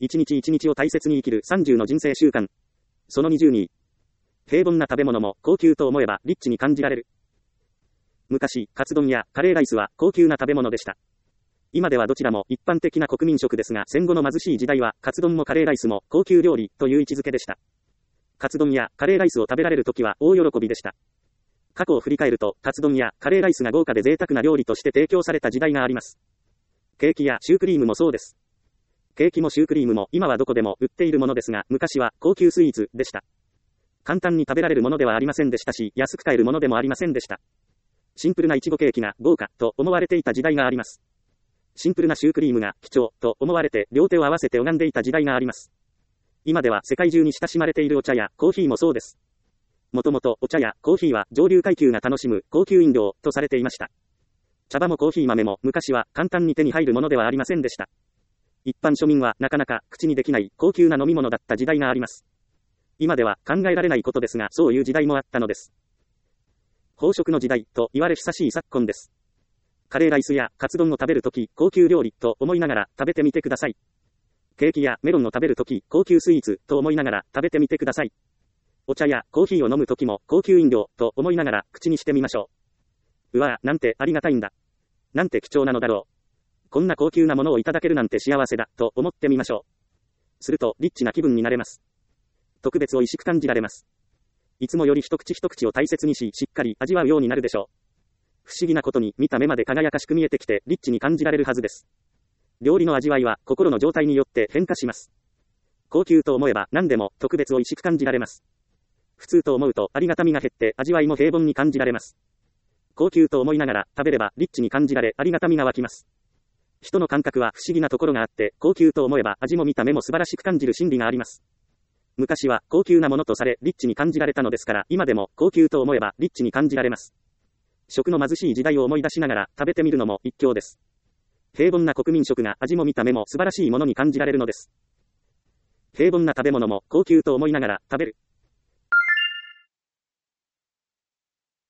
一日一日を大切に生きる30の人生習慣。その20に、平凡な食べ物も高級と思えばリッチに感じられる。昔、カツ丼やカレーライスは高級な食べ物でした。今ではどちらも一般的な国民食ですが、戦後の貧しい時代はカツ丼もカレーライスも高級料理という位置づけでした。カツ丼やカレーライスを食べられるときは大喜びでした。過去を振り返ると、カツ丼やカレーライスが豪華で贅沢な料理として提供された時代があります。ケーキやシュークリームもそうです。ケーキもシュークリームも今はどこでも売っているものですが、昔は高級スイーツでした。簡単に食べられるものではありませんでしたし、安く買えるものでもありませんでした。シンプルなイチゴケーキが豪華と思われていた時代があります。シンプルなシュークリームが貴重と思われて両手を合わせて拝んでいた時代があります。今では世界中に親しまれているお茶やコーヒーもそうです。もともとお茶やコーヒーは上流階級が楽しむ高級飲料とされていました。茶葉もコーヒー豆も昔は簡単に手に入るものではありませんでした。一般庶民はなかなか口にできない高級な飲み物だった時代があります。今では考えられないことですが、そういう時代もあったのです。飽食の時代と言われ久しい昨今です。カレーライスやカツ丼を食べるとき、高級料理と思いながら食べてみてください。ケーキやメロンを食べるとき、高級スイーツと思いながら食べてみてください。お茶やコーヒーを飲むときも高級飲料と思いながら口にしてみましょう。うわぁ、なんてありがたいんだ。なんて貴重なのだろう。こんな高級なものをいただけるなんて幸せだと思ってみましょう。するとリッチな気分になれます。特別美味しく感じられます。いつもより一口一口を大切にし、しっかり味わうようになるでしょう。不思議なことに見た目まで輝かしく見えてきてリッチに感じられるはずです。料理の味わいは心の状態によって変化します。高級と思えば何でも特別美味しく感じられます。普通と思うとありがたみが減って味わいも平凡に感じられます。高級と思いながら食べればリッチに感じられありがたみが湧きます。人の感覚は不思議なところがあって、高級と思えば味も見た目も素晴らしく感じる心理があります。昔は高級なものとされリッチに感じられたのですから、今でも高級と思えばリッチに感じられます。食の貧しい時代を思い出しながら食べてみるのも一興です。平凡な国民食が味も見た目も素晴らしいものに感じられるのです。平凡な食べ物も高級と思いながら食べる。